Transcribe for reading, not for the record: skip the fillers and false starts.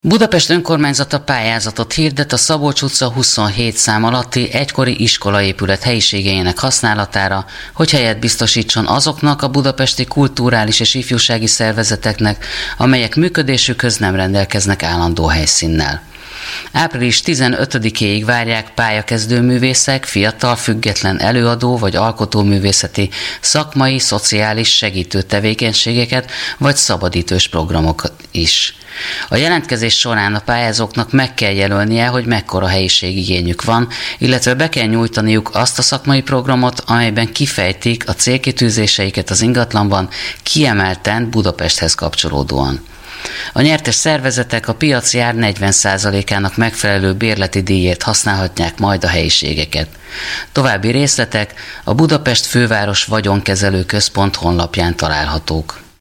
Budapest önkormányzata pályázatot hirdet a Szabolcs utca 27 szám alatti egykori iskolaépület helyiségeinek használatára, hogy helyet biztosítson azoknak a budapesti kulturális és ifjúsági szervezeteknek, amelyek működésükhöz nem rendelkeznek állandó helyszínnel. Április 15-éig várják pályakezdő művészek, fiatal, független előadó vagy alkotóművészeti, szakmai, szociális segítő tevékenységeket vagy szabadidős programokat is. A jelentkezés során a pályázóknak meg kell jelölnie, hogy mekkora helyiségigényük van, illetve be kell nyújtaniuk azt a szakmai programot, amelyben kifejtik a célkitűzéseiket az ingatlanban, kiemelten Budapesthez kapcsolódóan. A nyertes szervezetek a piaci ár 40%-ának megfelelő bérleti díjért használhatják majd a helyiségeket. További részletek a Budapest Főváros Vagyonkezelő Központ honlapján találhatók.